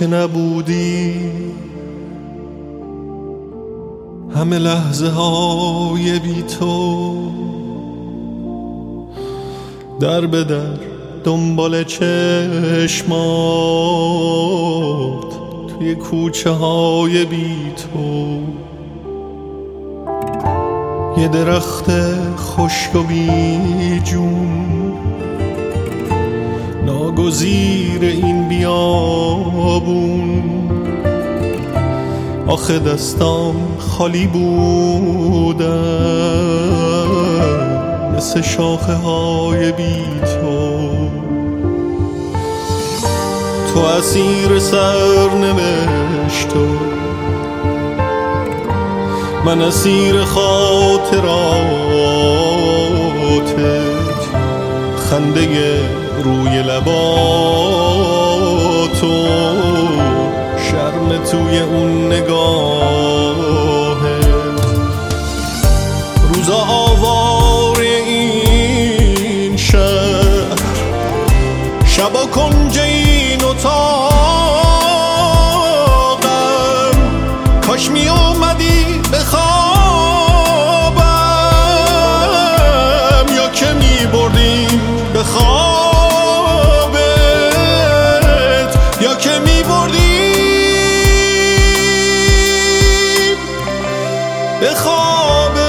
که نبودی، همه لحظه های بی تو، در به در دنبال چشمات توی کوچه های بی تو. یه درخت خشک و بی جون ناگزیر این بیابون، آخه دستام خالی بودن مثل شاخه های بی تو. تو اسیر سرنوشت و من اسیر خاطراتت، خنده روی لبات و شرم توی اون نگاهت. روزا آوار این شهر، شبا کنج این اتاقم، کاش می اومدی بخوابم یا که می بردیم به خوابت، یا که می بردیم به خوابت.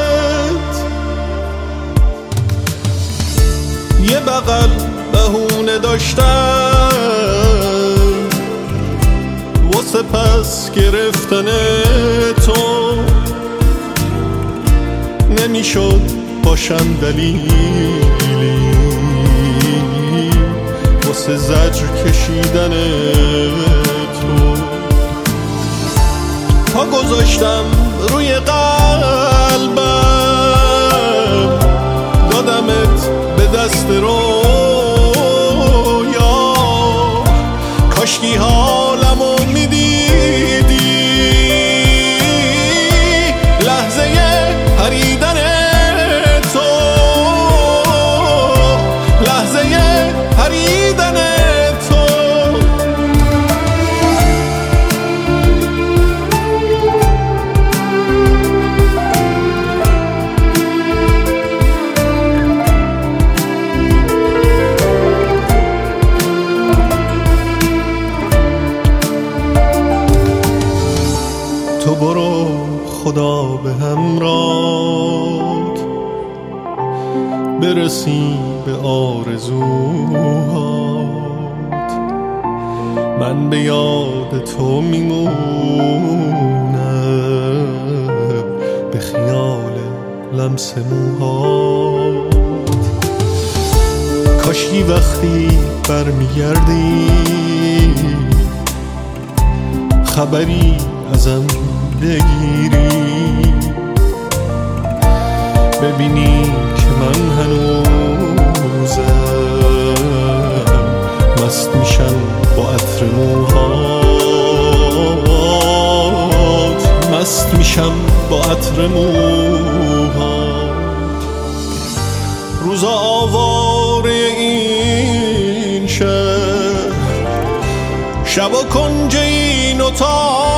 یه بغل بهونه داشتم واسه پس گرفتن تو، نمیشد باشم دلیلی واسه زجر کشیدن تو. پا گذاشتم روی قلبم، دادمت به دست رویا، کاشکی حالمو میدیدی لحظه پریدن تو، لحظه پریدن تو. تو برو خدا به همراهت، برسی به آرزوهات. من به یاد تو میمونم، به خیال لمس موهات. کاشکی وقتی برمیگردی خبری ازم بگیری، ببینی که من هنوزم مست میشم با عطر موهات، مست میشم با عطر موهات. روزا آوار این شهر، شبا کنج این اتاق